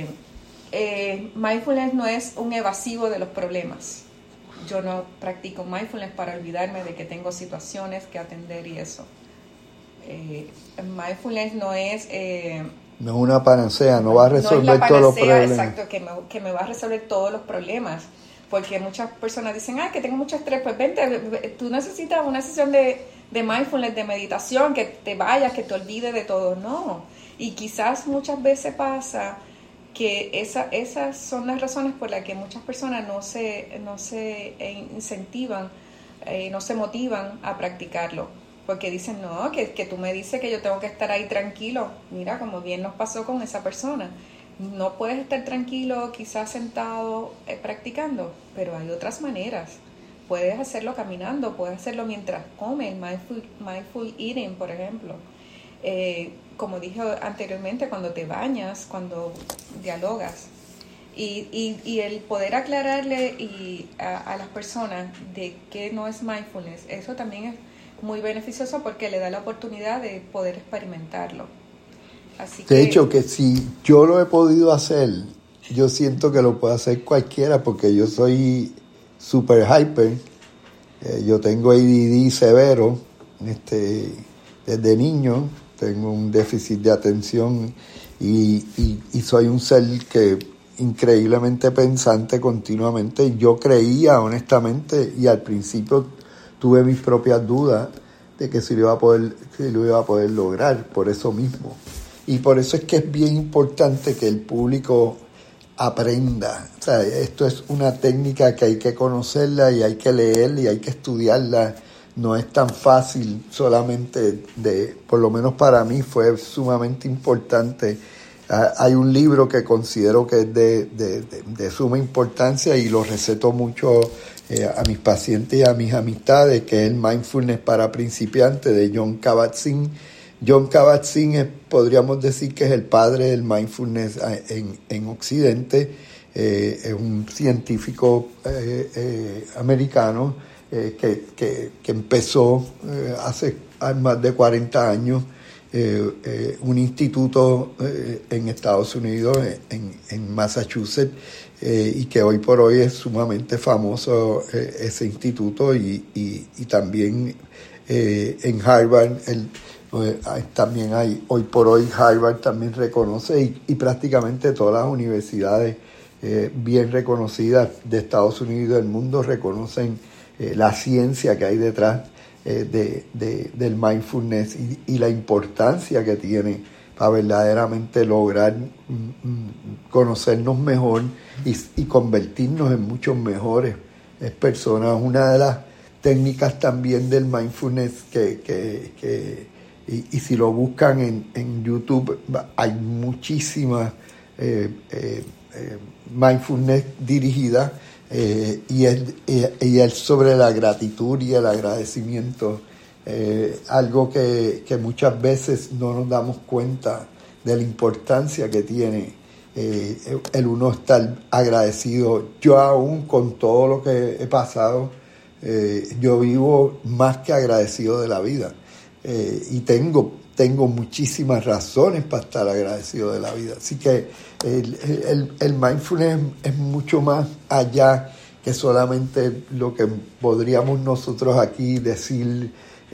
Eh, mindfulness no es un evasivo de los problemas. Yo no practico mindfulness para olvidarme de que tengo situaciones que atender y eso. Eh, mindfulness no es... Eh, no es una panacea, no va a resolver no es la panacea, todos los problemas. Exacto, que me, que me va a resolver todos los problemas. Porque muchas personas dicen, ah, que tengo mucho estrés, pues vente, tú necesitas una sesión de, de mindfulness, de meditación, que te vayas, que te olvides de todo. No. Y quizás muchas veces pasa... que esa, esas son las razones por las que muchas personas no se, no se incentivan, eh, no se motivan a practicarlo, porque dicen, no, que, que tú me dices que yo tengo que estar ahí tranquilo. Mira, como bien nos pasó con esa persona, no puedes estar tranquilo quizás sentado eh, practicando, pero hay otras maneras. Puedes hacerlo caminando, puedes hacerlo mientras comes, mindful, mindful eating, por ejemplo. Eh, como dije anteriormente, cuando te bañas, cuando dialogas, y, y, y el poder aclararle y a, a las personas de qué no es mindfulness, eso también es muy beneficioso porque le da la oportunidad de poder experimentarlo. Así de que, hecho, que si yo lo he podido hacer, yo siento que lo puede hacer cualquiera, porque yo soy super hyper, eh, yo tengo A D D severo, este, desde niño. Tengo un déficit de atención y, y, y soy un ser que increíblemente pensante continuamente. Yo creía honestamente y al principio tuve mis propias dudas de que si lo iba a poder, si lo iba a poder lograr, por eso mismo. Y por eso es que es bien importante que el público aprenda. O sea, esto es una técnica que hay que conocerla y hay que leerla y hay que estudiarla. No es tan fácil solamente de, por lo menos para mí fue sumamente importante. Uh, hay un libro que considero que es de, de, de, de suma importancia y lo receto mucho eh, a mis pacientes y a mis amistades, que es el Mindfulness para principiantes de Jon Kabat-Zinn. Jon Kabat-Zinn es, podríamos decir que es el padre del mindfulness en, en Occidente. Eh, es un científico eh, eh, americano Eh, que, que, que empezó eh, hace más de cuarenta años eh, eh, un instituto eh, en Estados Unidos, en, en Massachusetts, eh, y que hoy por hoy es sumamente famoso eh, ese instituto y, y, y también eh, en Harvard, el, eh, también hay, hoy por hoy Harvard también reconoce y, y prácticamente todas las universidades eh, bien reconocidas de Estados Unidos y del mundo reconocen Eh, la ciencia que hay detrás eh, de, de, del mindfulness y, y la importancia que tiene para verdaderamente lograr mm, mm, conocernos mejor y, y convertirnos en muchos mejores eh, personas. Una de las técnicas también del mindfulness que, que, que y, y si lo buscan en, en YouTube hay muchísimas eh, eh, eh, mindfulness dirigida, eh, y, es, y es sobre la gratitud y el agradecimiento, eh, algo que, que muchas veces no nos damos cuenta de la importancia que tiene eh, el uno estar agradecido. Yo aún con todo lo que he pasado, eh, yo vivo más que agradecido de la vida, eh, y tengo tengo muchísimas razones para estar agradecido de la vida. Así que el, el, el mindfulness es mucho más allá que solamente lo que podríamos nosotros aquí decir,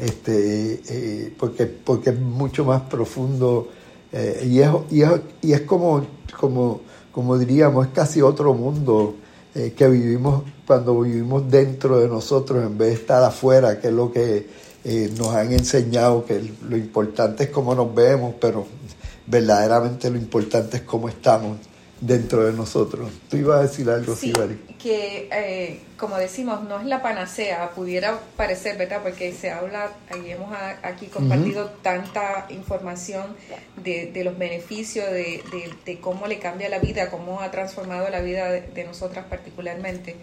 este, eh, porque, porque es mucho más profundo, eh, y, es, y, es, y es como, como, como diríamos, es casi otro mundo eh, que vivimos cuando vivimos dentro de nosotros en vez de estar afuera, que es lo que Eh, nos han enseñado que lo importante es cómo nos vemos, pero verdaderamente lo importante es cómo estamos dentro de nosotros. Tú ibas a decir algo, sí, Sibari. Que eh, como decimos, no es la panacea, pudiera parecer, ¿verdad? Porque se habla, y hemos a, aquí compartido uh-huh. tanta información de, de los beneficios, de, de, de cómo le cambia la vida, cómo ha transformado la vida de, de nosotras particularmente.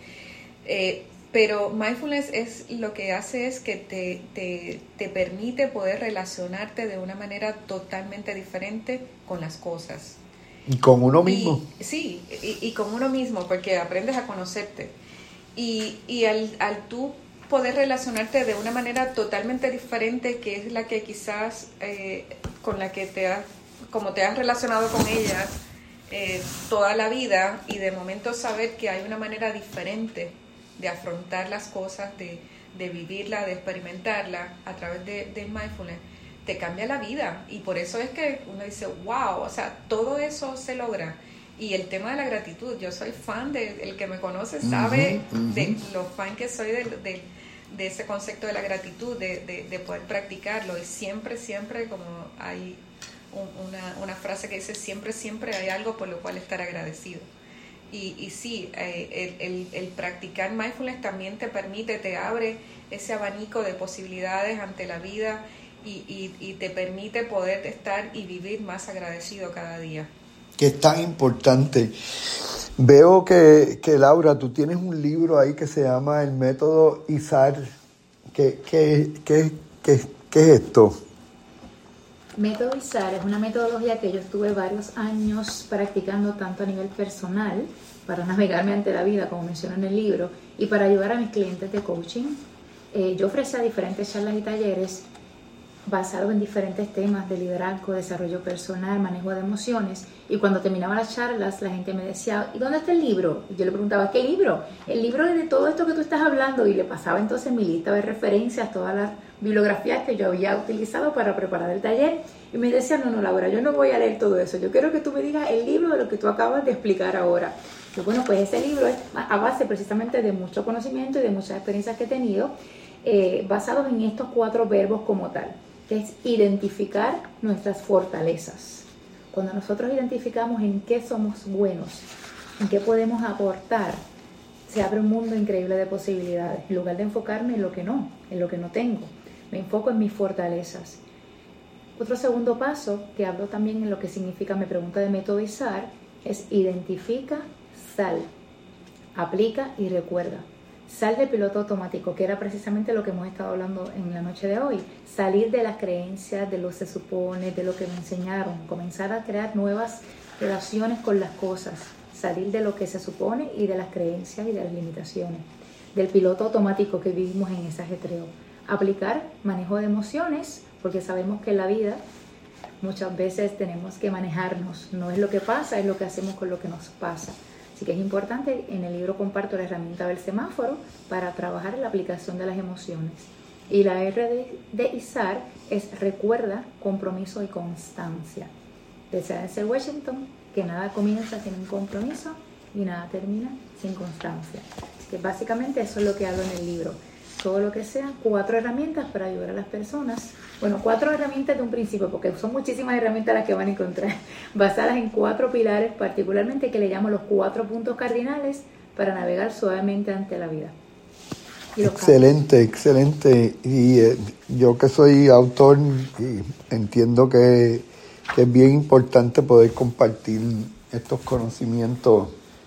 Eh, Pero mindfulness es lo que hace es que te, te, te permite poder relacionarte de una manera totalmente diferente con las cosas. Y con uno mismo. Y, sí, y, y con uno mismo, porque aprendes a conocerte. Y, y al, al tú poder relacionarte de una manera totalmente diferente, que es la que quizás eh, con la que te has, como te has relacionado con ella eh, toda la vida, y de momento saber que hay una manera diferente de afrontar las cosas, de, de vivirla, de experimentarla a través de, de mindfulness, te cambia la vida. Y por eso es que uno dice, wow, o sea, todo eso se logra. Y el tema de la gratitud, yo soy fan de, el que me conoce sabe uh-huh, uh-huh. de lo fan que soy de, de, de ese concepto de la gratitud, de, de, de poder practicarlo. Y siempre, siempre, como hay un, una, una frase que dice, siempre, siempre hay algo por lo cual estar agradecido. Y, y sí, eh, el, el, el practicar mindfulness también te permite, te abre ese abanico de posibilidades ante la vida, y, y, y te permite poder estar y vivir más agradecido cada día. Que es tan importante. Veo que, que Laura, tú tienes un libro ahí que se llama El Método Izar. ¿Qué, qué, qué, qué, qué es esto? Método Izar es una metodología que yo estuve varios años practicando, tanto a nivel personal, para navegarme ante la vida, como menciono en el libro, y para ayudar a mis clientes de coaching. Eh, yo ofrecía diferentes charlas y talleres basados en diferentes temas de liderazgo, desarrollo personal, manejo de emociones, y cuando terminaba las charlas la gente me decía, ¿y dónde está el libro? Y yo le preguntaba, ¿qué libro? El libro de todo esto que tú estás hablando, y le pasaba entonces mi lista de referencias, todas las bibliografías que yo había utilizado para preparar el taller, y me decía, no, no, Laura, yo no voy a leer todo eso, yo quiero que tú me digas el libro de lo que tú acabas de explicar ahora. Y bueno, pues ese libro es a base precisamente de mucho conocimiento y de muchas experiencias que he tenido, eh, basados en estos cuatro verbos como tal, que es identificar nuestras fortalezas. Cuando nosotros identificamos en qué somos buenos, en qué podemos aportar, se abre un mundo increíble de posibilidades. En lugar de enfocarme en lo que no, en lo que no tengo, me enfoco en mis fortalezas. Otro segundo paso, que hablo también en lo que significa mi pregunta de método Izar, es identifica, sal, aplica y recuerda. Sal de piloto automático, que era precisamente lo que hemos estado hablando en la noche de hoy. Salir de las creencias, de lo que se supone, de lo que me enseñaron. Comenzar a crear nuevas relaciones con las cosas. Salir de lo que se supone y de las creencias y de las limitaciones. Del piloto automático que vivimos en ese ajetreo. Aplicar manejo de emociones, porque sabemos que en la vida muchas veces tenemos que manejarnos. No es lo que pasa, es lo que hacemos con lo que nos pasa. Así que es importante, en el libro comparto la herramienta del semáforo para trabajar en la aplicación de las emociones. Y la R de, de Izar es recuerda, compromiso y constancia. Decía Denzel Washington que nada comienza sin un compromiso y nada termina sin constancia. Así que básicamente eso es lo que hablo en el libro. Todo lo que sean cuatro herramientas para ayudar a las personas. Bueno, cuatro herramientas de un principio, porque son muchísimas herramientas las que van a encontrar, basadas en cuatro pilares, particularmente que le llamo los cuatro puntos cardinales para navegar suavemente ante la vida. Excelente, cambios. excelente. Y eh, yo que soy autor, y entiendo que, que es bien importante poder compartir estos conocimientos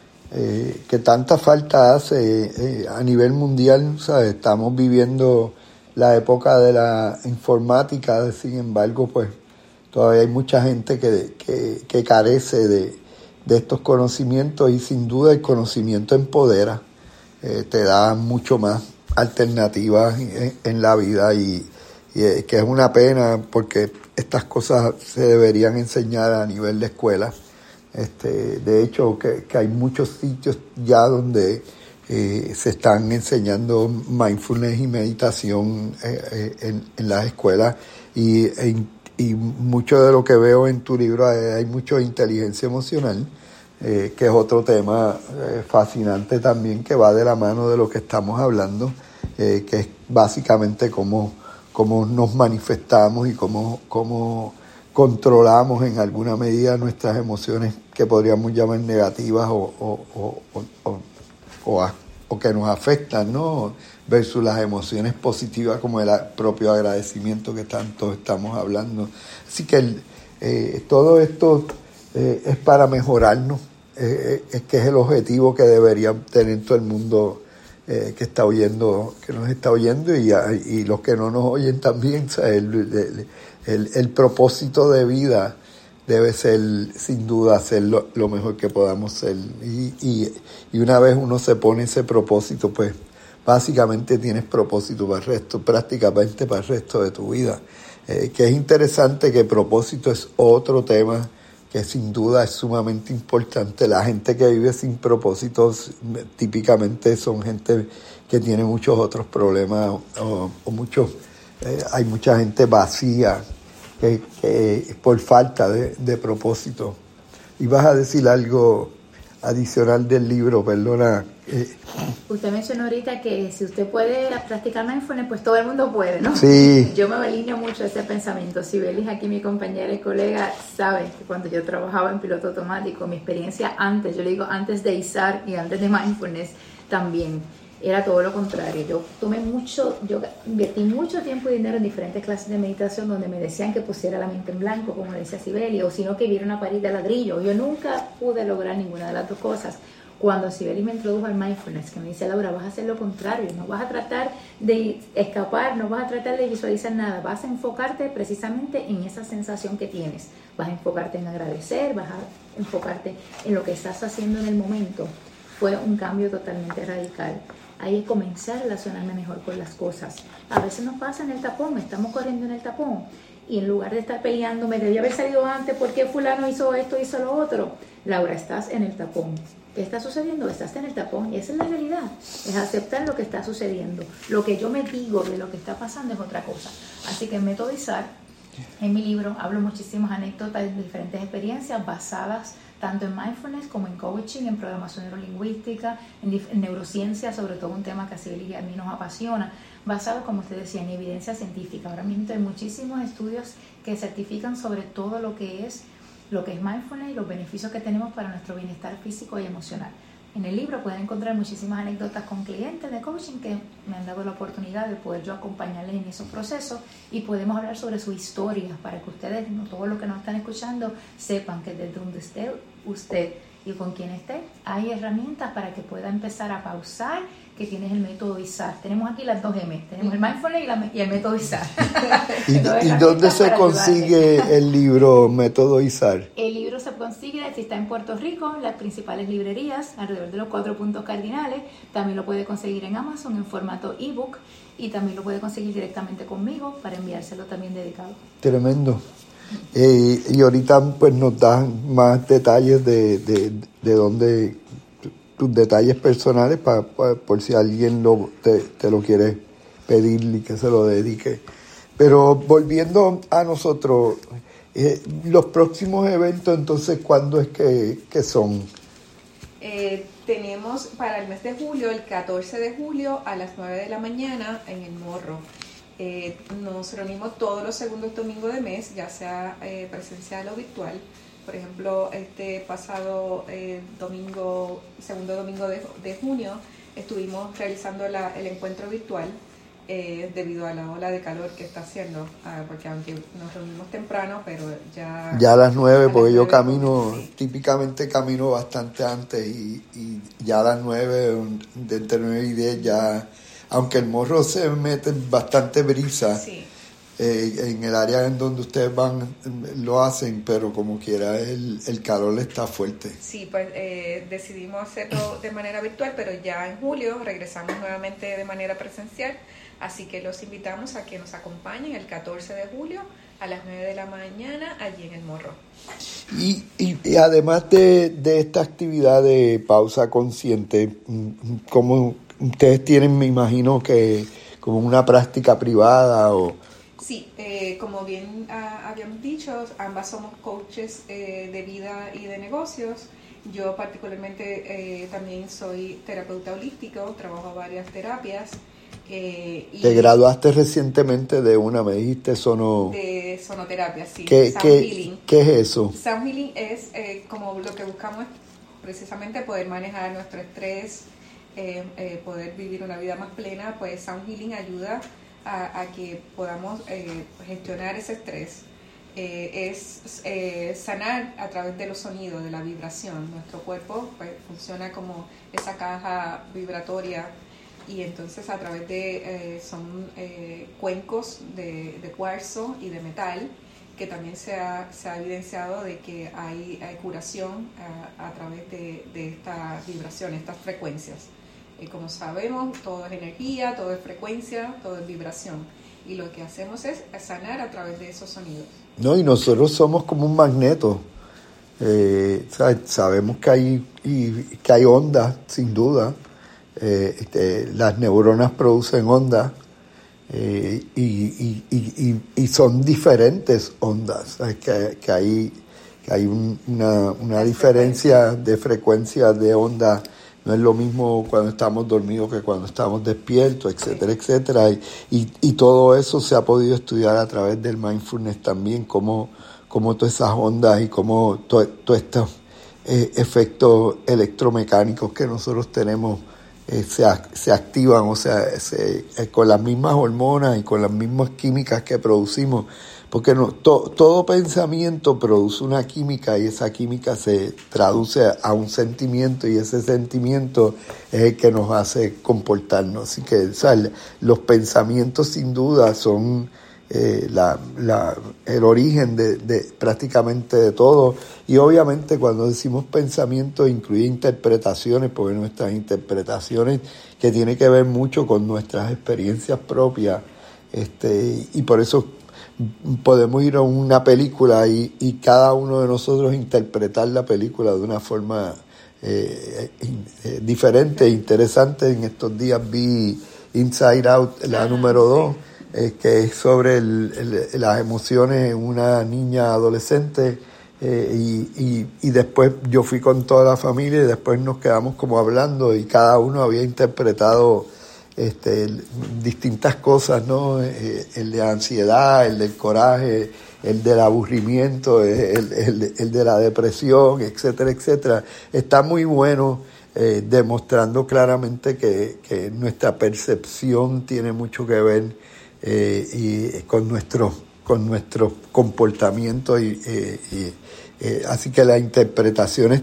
eh, que tanta falta hace eh, a nivel mundial. ¿Sabes? Estamos viviendo la época de la informática, sin embargo, pues todavía hay mucha gente que, que, que carece de, de estos conocimientos, y sin duda el conocimiento empodera, eh, te da mucho más alternativas en, en la vida, y, y es que es una pena porque estas cosas se deberían enseñar a nivel de escuela. Este, de hecho, que, que hay muchos sitios ya donde eh, se están enseñando mindfulness y meditación eh, eh, en, en las escuelas, y, e, y mucho de lo que veo en tu libro hay, hay mucho de inteligencia emocional, eh, que es otro tema eh, fascinante también, que va de la mano de lo que estamos hablando, eh, que es básicamente cómo, cómo nos manifestamos y cómo, cómo controlamos en alguna medida nuestras emociones que podríamos llamar negativas o, o, o, o, o, o que nos afectan, ¿no? Versus las emociones positivas como el propio agradecimiento que tanto estamos hablando. Así que el, eh, todo esto eh, es para mejorarnos, eh, es que es el objetivo que debería tener todo el mundo eh, que está oyendo, que nos está oyendo, y, y los que no nos oyen también. O sea, el, el, el, el propósito de vida debe ser, sin duda, hacer lo, lo mejor que podamos ser. Y, y, y una vez uno se pone ese propósito, pues básicamente tienes propósito para el resto, prácticamente para el resto de tu vida. Eh, que es interesante que propósito es otro tema que sin duda es sumamente importante. La gente que vive sin propósitos típicamente son gente que tiene muchos otros problemas, o, o muchos, eh, hay mucha gente vacía que, que por falta de, de propósito. Y vas a decir algo adicional del libro, perdona. Eh. Usted mencionó ahorita que si usted puede practicar mindfulness, pues todo el mundo puede, ¿no? Sí. Yo me alineo mucho a ese pensamiento. Sibelis, aquí mi compañera y colega, sabe que cuando yo trabajaba en piloto automático, mi experiencia antes, yo le digo antes de I S A R y antes de mindfulness, también era todo lo contrario. Yo tomé mucho, yo invertí mucho tiempo y dinero en diferentes clases de meditación donde me decían que pusiera la mente en blanco, como decía Sibelis, o sino que viera una pared de ladrillo. Yo nunca pude lograr ninguna de las dos cosas. Cuando Sibelis me introdujo al mindfulness, que me dice: Laura, vas a hacer lo contrario, no vas a tratar de escapar, no vas a tratar de visualizar nada, vas a enfocarte precisamente en esa sensación que tienes, vas a enfocarte en agradecer, vas a enfocarte en lo que estás haciendo en el momento. Fue un cambio totalmente radical. Ahí comencé a relacionarme mejor con las cosas. A veces nos pasa en el tapón, estamos corriendo en el tapón, y en lugar de estar peleando, me debía haber salido antes, ¿por qué fulano hizo esto, hizo lo otro? Laura, estás en el tapón. ¿Qué está sucediendo? Estás en el tapón, y esa es la realidad. Es aceptar lo que está sucediendo. Lo que yo me digo de lo que está pasando es otra cosa. Así que en Método I S A R, en mi libro, hablo muchísimas anécdotas de diferentes experiencias basadas tanto en mindfulness como en coaching, en programación neurolingüística, en, en neurociencia, sobre todo un tema que a Sibelis y a mí nos apasiona, basado, como usted decía, en evidencia científica. Ahora mismo hay muchísimos estudios que certifican sobre todo lo que es lo que es mindfulness y los beneficios que tenemos para nuestro bienestar físico y emocional. En el libro pueden encontrar muchísimas anécdotas con clientes de coaching que me han dado la oportunidad de poder yo acompañarles en esos procesos, y podemos hablar sobre su historia para que ustedes, no, todos los que nos están escuchando, sepan que desde donde esté usted y con quien esté, hay herramientas para que pueda empezar a pausar, que tienes el método I S A R. Tenemos aquí las dos M, tenemos el mindfulness y, la, y el método I S A R. ¿Y, ¿y dónde se consigue ayudarle el libro Método I S A R? El libro se consigue, si está en Puerto Rico, en las principales librerías, alrededor de los cuatro puntos cardinales. También lo puede conseguir en Amazon en formato ebook, y también lo puede conseguir directamente conmigo para enviárselo también dedicado. Tremendo. Eh, y ahorita pues nos dan más detalles de, de, de dónde, tus detalles personales, para pa, por si alguien lo, te, te lo quiere pedir y que se lo dedique. Pero volviendo a nosotros, eh, los próximos eventos, entonces, ¿cuándo es que, que son? Eh, tenemos para el mes de julio, el catorce de julio a las nueve de la mañana en el Morro. Eh, nos reunimos todos los segundos domingos de mes, ya sea eh, presencial o virtual. Por ejemplo, este pasado eh, domingo, segundo domingo de, de junio, estuvimos realizando la, el encuentro virtual eh, debido a la ola de calor que está haciendo, uh, porque aunque nos reunimos temprano, pero ya... Ya a las nueve, porque yo nueve, camino, sí. típicamente camino bastante antes y, y ya a las nueve, de entre nueve y diez ya, aunque el morro se mete bastante brisa, Sí. eh, en el área en donde ustedes van lo hacen, pero como quiera el, el calor está fuerte. Sí, pues eh, decidimos hacerlo de manera virtual, pero ya en julio regresamos nuevamente de manera presencial. Así que los invitamos a que nos acompañen el catorce de julio a las nueve de la mañana allí en el Morro. Y, y, y además de, de esta actividad de pausa consciente, como ustedes tienen, me imagino que como una práctica privada o... Sí, eh, como bien uh, habíamos dicho, ambas somos coaches eh, de vida y de negocios. Yo particularmente eh, también soy terapeuta holístico, trabajo varias terapias. Eh, y Te graduaste recientemente de una, me dijiste, sono... De sonoterapia, sí. ¿Qué, Sound qué, Healing. ¿Qué es eso? Sound Healing es eh, como lo que buscamos es precisamente poder manejar nuestro estrés, eh, eh, poder vivir una vida más plena. Pues Sound Healing ayuda a, a que podamos eh, gestionar ese estrés. Eh, es eh, sanar a través de los sonidos, de la vibración. Nuestro cuerpo pues, funciona como esa caja vibratoria. Y entonces a través de, eh, son eh, cuencos de, de cuarzo y de metal, que también se ha, se ha evidenciado de que hay, hay curación a, a través de, de estas vibraciones, estas frecuencias. Y como sabemos, todo es energía, todo es frecuencia, todo es vibración. Y lo que hacemos es sanar a través de esos sonidos. No, y nosotros somos como un magneto. Eh, sabemos que hay, y, que hay ondas, sin duda. Eh, este, las neuronas producen ondas eh, y, y, y, y son diferentes ondas, ¿sabes? Que, que hay, que hay un, una, una diferencia de frecuencia de onda. No es lo mismo cuando estamos dormidos que cuando estamos despiertos, etcétera, etcétera. Y, y, y todo eso se ha podido estudiar a través del mindfulness también, cómo, cómo todas esas ondas y cómo todos to estos eh, efectos electromecánicos que nosotros tenemos Eh, se, se activan, o sea, se, eh, con las mismas hormonas y con las mismas químicas que producimos, porque no, to, todo pensamiento produce una química y esa química se traduce a un sentimiento y ese sentimiento es el que nos hace comportarnos. Así que, o sea, los pensamientos sin duda son eh, la, la, el origen de, de prácticamente de todo. Y obviamente cuando decimos pensamiento incluye interpretaciones, porque nuestras interpretaciones que tiene que ver mucho con nuestras experiencias propias, este, y por eso podemos ir a una película y, y cada uno de nosotros interpretar la película de una forma eh, eh, diferente, interesante. En estos días vi Inside Out, la número dos, eh, que es sobre el, el, las emociones en una niña adolescente. Eh, y, y, y después yo fui con toda la familia y después nos quedamos como hablando y cada uno había interpretado este, distintas cosas, ¿no? Eh, el de la ansiedad, el del coraje, el del aburrimiento, el, el, el de la depresión, etcétera, etcétera. Está muy bueno, eh, demostrando claramente que, que nuestra percepción tiene mucho que ver eh, y con nuestro con nuestros comportamientos y, eh, y eh, así que las interpretaciones,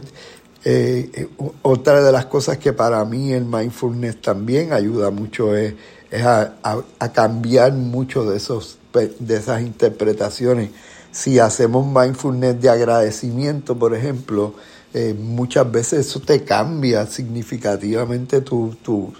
eh, otra de las cosas que para mí el mindfulness también ayuda mucho es, es a, a, a cambiar mucho de esos de esas interpretaciones. Si hacemos mindfulness de agradecimiento, por ejemplo, eh, muchas veces eso te cambia significativamente tu, tu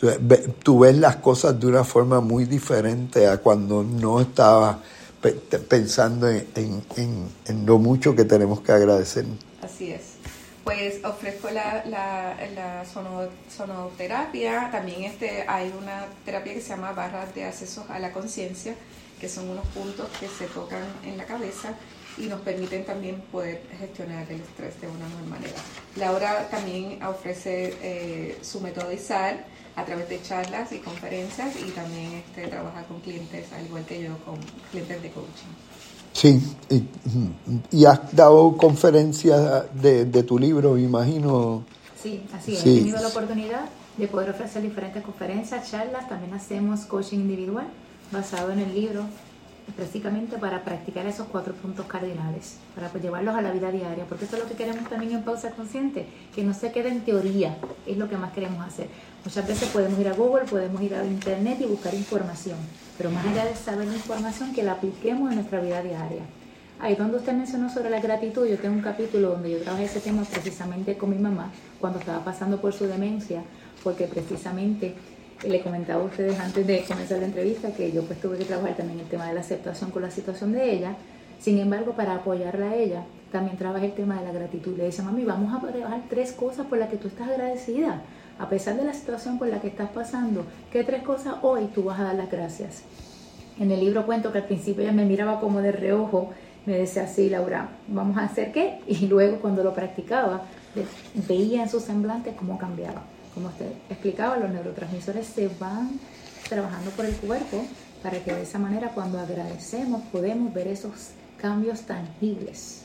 tú ves las cosas de una forma muy diferente a cuando no estabas pensando en, en, en, en lo mucho que tenemos que agradecer. Así es. Pues ofrezco la, la, la sono, sonoterapia. También este, hay una terapia que se llama barras de acceso a la conciencia, que son unos puntos que se tocan en la cabeza y nos permiten también poder gestionar el estrés de una mejor manera. Laura también ofrece eh, su método ISAR a través de charlas y conferencias y también este, trabaja con clientes, al igual que yo, con clientes de coaching. Sí, y, y has dado conferencias de, de tu libro, me imagino. Sí, así es. Sí. He tenido la oportunidad de poder ofrecer diferentes conferencias, charlas. También hacemos coaching individual basado en el libro, prácticamente para practicar esos cuatro puntos cardinales, para pues llevarlos a la vida diaria, porque eso es lo que queremos también en Pausa Consciente, que no se quede en teoría, es lo que más queremos hacer. Muchas veces podemos ir a Google, podemos ir a Internet y buscar información, pero más allá de saber la información, que la apliquemos en nuestra vida diaria. Ahí donde usted mencionó sobre la gratitud, yo tengo un capítulo donde yo trabajé ese tema precisamente con mi mamá, cuando estaba pasando por su demencia, porque precisamente le comentaba a ustedes antes de comenzar la entrevista que yo pues tuve que trabajar también el tema de la aceptación con la situación de ella. Sin embargo, para apoyarla a ella, también trabajé el tema de la gratitud. Le dice, mami, vamos a trabajar tres cosas por las que tú estás agradecida, a pesar de la situación por la que estás pasando. ¿Qué tres cosas hoy tú vas a dar las gracias? En el libro cuento que al principio ella me miraba como de reojo, me decía así, Laura, ¿vamos a hacer qué? Y luego cuando lo practicaba, veía en su semblante cómo cambiaba. Como usted explicaba, los neurotransmisores se van trabajando por el cuerpo para que de esa manera cuando agradecemos podemos ver esos cambios tangibles.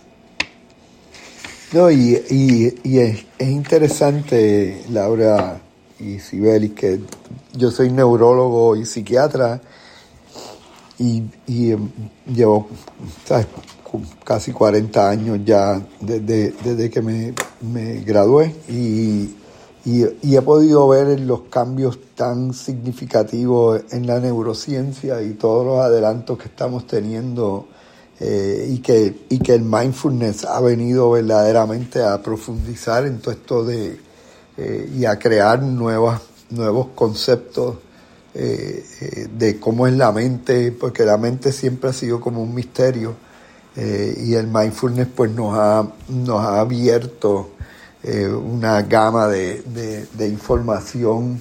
No, y, y, y es, es interesante, Laura y Sibelis, que yo soy neurólogo y psiquiatra y, y um, llevo, ¿sabes?, casi cuarenta años ya desde, desde que me, me gradué y Y, y he podido ver los cambios tan significativos en la neurociencia y todos los adelantos que estamos teniendo eh, y, que, y que el mindfulness ha venido verdaderamente a profundizar en todo esto de, eh, y a crear nuevas, nuevos conceptos eh, eh, de cómo es la mente, porque la mente siempre ha sido como un misterio eh, y el mindfulness pues nos ha, nos ha abierto Eh, una gama de, de, de información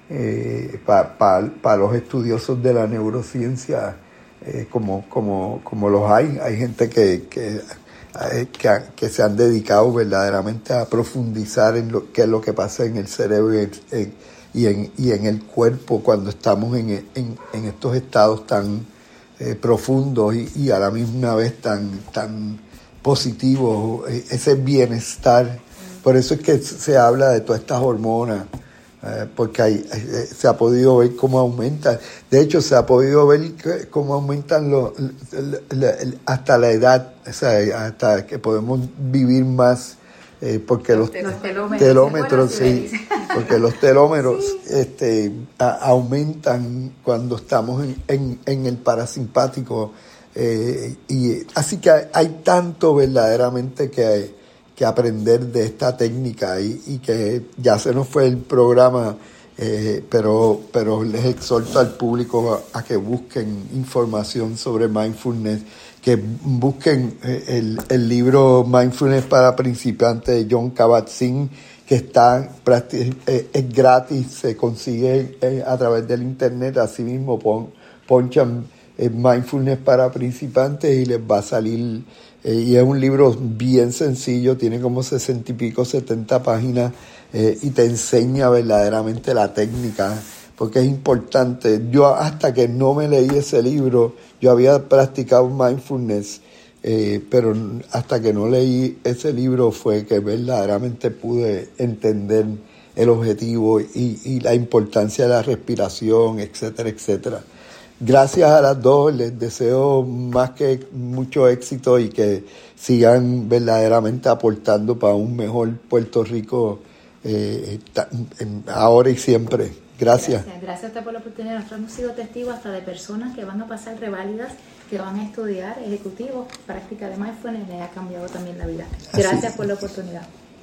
eh, para pa, pa los estudiosos de la neurociencia eh, como, como, como los hay. Hay gente que, que, que, que se han dedicado verdaderamente a profundizar en lo, qué es lo que pasa en el cerebro y en, y en, y en el cuerpo cuando estamos en, en, en estos estados tan eh, profundos y, y a la misma vez tan, tan positivos, ese bienestar. Por eso es que se habla de todas estas hormonas, eh, porque hay, eh, se ha podido ver cómo aumentan. De hecho, se ha podido ver cómo aumentan los, la, la, hasta la edad, o sea, hasta que podemos vivir más, eh, porque los, los telómeros, telómetros, sí, porque los telómeros sí. este, a, aumentan cuando estamos en, en, en el parasimpático. Eh, y así que hay, hay tanto verdaderamente que hay que aprender de esta técnica y, y que ya se nos fue el programa, eh, pero, pero les exhorto al público a, a que busquen información sobre mindfulness, que busquen eh, el, el libro Mindfulness para principiantes de Jon Kabat-Zinn, que está eh, es gratis, se consigue eh, a través del internet, así mismo pon, ponchan eh, Mindfulness para principiantes y les va a salir. Eh, y es un libro bien sencillo, tiene como sesenta y pico, setenta páginas eh, y te enseña verdaderamente la técnica, porque es importante. Yo hasta que no me leí ese libro, yo había practicado mindfulness, eh, pero hasta que no leí ese libro fue que verdaderamente pude entender el objetivo y, y la importancia de la respiración, etcétera, etcétera. Gracias a las dos, les deseo más que mucho éxito y que sigan verdaderamente aportando para un mejor Puerto Rico eh, ahora y siempre. Gracias. Gracias, gracias a usted por la oportunidad. Nosotros hemos sido testigos hasta de personas que van a pasar reválidas, que van a estudiar ejecutivos, práctica de mindfulness, les ha cambiado también la vida. Gracias Así. por la oportunidad.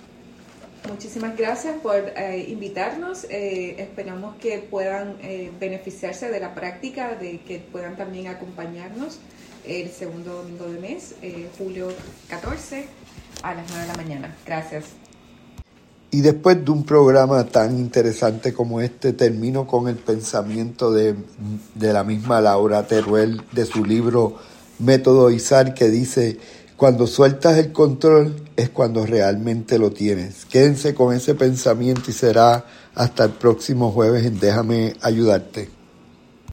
Muchísimas gracias por eh, invitarnos. Eh, esperamos que puedan eh, beneficiarse de la práctica, de que puedan también acompañarnos el segundo domingo del mes, eh, julio catorce, a las nueve de la mañana. Gracias. Y después de un programa tan interesante como este, termino con el pensamiento de, de la misma Laura Teruel, de su libro Método Izar, que dice: cuando sueltas el control es cuando realmente lo tienes. Quédense con ese pensamiento y será hasta el próximo jueves en Déjame Ayudarte.